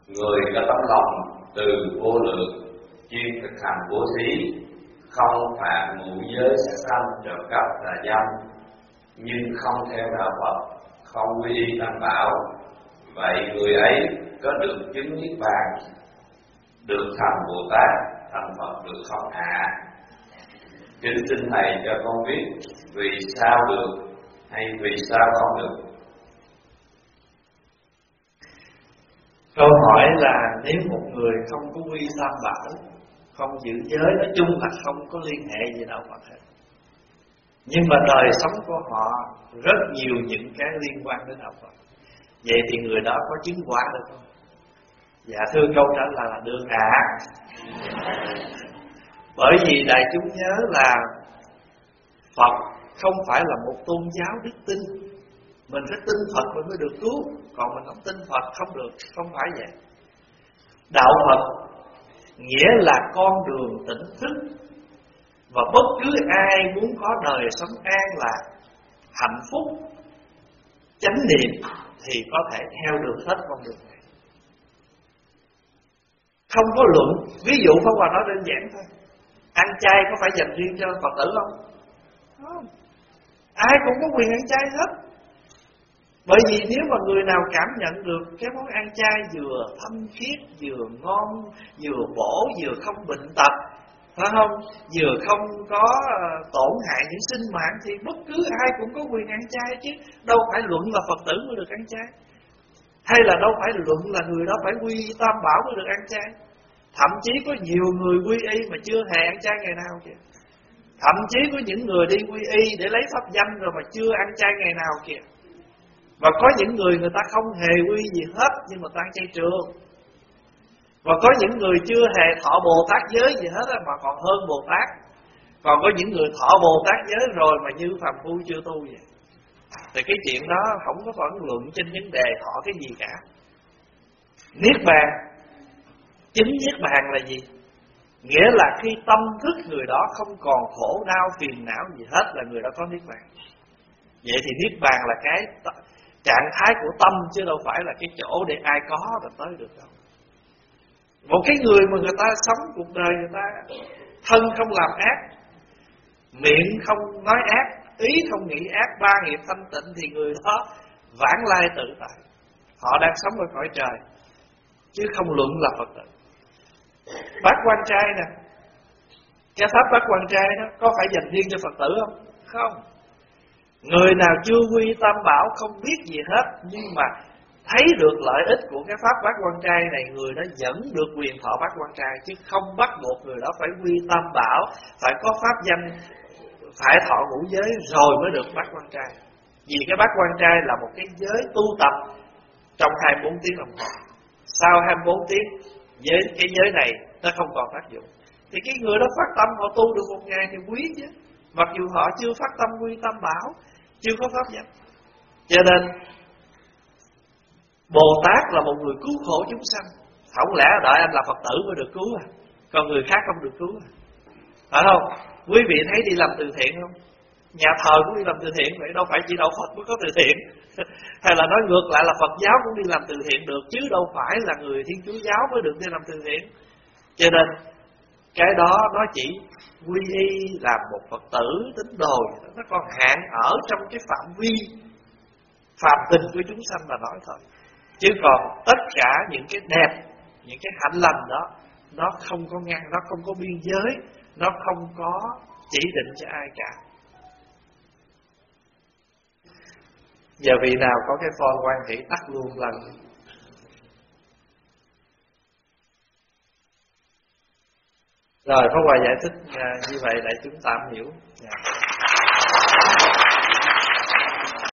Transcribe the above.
Người có tấm lòng từ vô lượng, chuyên thực hành bố thí, không phạm ngũ giới sát sanh, trộm cắp tà dâm, nhưng không theo đạo Phật, không quy y tam bảo, vậy người ấy có được chứng niết bàn, được thành Bồ Tát, thành Phật được không ạ? Kính xin thầy cho con biết vì sao được hay vì sao không được. Câu hỏi là nếu một người không có quy tam bảo, không giữ giới, nói chung là không có liên hệ gì đạo Phật hết, nhưng mà đời sống của họ rất nhiều những cái liên quan đến đạo Phật, vậy thì người đó có chứng quả được không? Dạ thưa câu trả lời là được ạ. Bởi vì đại chúng nhớ là Phật không phải là một tôn giáo đức tin. Mình phải tin Phật mình mới được cứu, còn mình không tin Phật không được, không phải vậy. Đạo Phật nghĩa là con đường tỉnh thức, và bất cứ ai muốn có đời sống an lạc, hạnh phúc, chánh niệm thì có thể theo được hết con đường này. Không có luận. Ví dụ Pháp Hòa nói đơn giản thôi, ăn chay có phải dành riêng cho Phật tử không? Không. Ai cũng có quyền ăn chay hết. Bởi vì nếu mà người nào cảm nhận được cái món ăn chay vừa thanh khiết, vừa ngon, vừa bổ, vừa không bệnh tật, phải không? Vừa không có tổn hại những sinh mạng, thì bất cứ ai cũng có quyền ăn chay chứ. Đâu phải luận là Phật tử mới được ăn chay, hay là đâu phải luận là người đó phải quy tam bảo mới được ăn chay. Thậm chí có nhiều người quy y mà chưa hề ăn chay ngày nào kìa. Thậm chí có những người đi quy y để lấy pháp danh rồi mà chưa ăn chay ngày nào kìa. Và có những người ta không hề quy gì hết, nhưng mà ta ăn chay trường. Và có những người chưa hề thọ Bồ Tát giới gì hết mà còn hơn Bồ Tát. Còn có những người thọ Bồ Tát giới rồi mà như phàm phu chưa tu vậy. Thì cái chuyện đó không có phản luận trên vấn đề thọ cái gì cả. Niết bàn, chính niết bàn là gì? Nghĩa là khi tâm thức người đó không còn khổ đau phiền não gì hết là người đó có niết bàn. Vậy thì niết bàn là cái trạng thái của tâm, chứ đâu phải là cái chỗ để ai có là tới được đâu. Một cái người mà người ta sống cuộc đời, người ta thân không làm ác, miệng không nói ác, ý không nghĩ ác, ba nghiệp thanh tịnh, thì người đó vãng lai tự tại. Họ đang sống ở cõi trời, chứ không luận là Phật tử. Bát quan trai nè, cái pháp bát quan trai đó có phải dành riêng cho Phật tử không? Không. Người nào chưa quy tam bảo, không biết gì hết, nhưng mà thấy được lợi ích của cái pháp bát quan trai này, người đó vẫn được quyền thọ bát quan trai, chứ không bắt buộc người đó phải quy tam bảo, phải có pháp danh, phải thọ ngũ giới rồi mới được bát quan trai. Vì cái bát quan trai là một cái giới tu tập trong 24 tiếng đồng hồ. Sau 24 tiếng với cái giới này nó không còn tác dụng, thì cái người đó phát tâm họ tu được một ngày thì quý chứ. Mặc dù họ chưa phát tâm quy tam bảo, chưa có pháp danh. Cho nên Bồ Tát là một người cứu khổ chúng sanh. Không lẽ đợi anh là Phật tử mới được cứu à? Còn người khác không được cứu à? Phải không? Quý vị thấy đi làm từ thiện không? Nhà thờ cũng đi làm từ thiện, vậy đâu phải chỉ đạo Phật mới có từ thiện. Hay là nói ngược lại là Phật giáo cũng đi làm từ thiện được, chứ đâu phải là người Thiên Chúa giáo mới được đi làm từ thiện. Cho nên cái đó nó chỉ quy y làm một Phật tử tín đồ, nó còn hạn ở trong cái phạm vi phàm tình của chúng sanh mà nói thôi. Chứ còn tất cả những cái đẹp, những cái hạnh lành đó, nó không có ngăn, nó không có biên giới, nó không có chỉ định cho ai cả. Giờ vị nào có cái phone quan hệ tắt luôn lần. Rồi Pháp Hòa giải thích như vậy để chúng ta hiểu.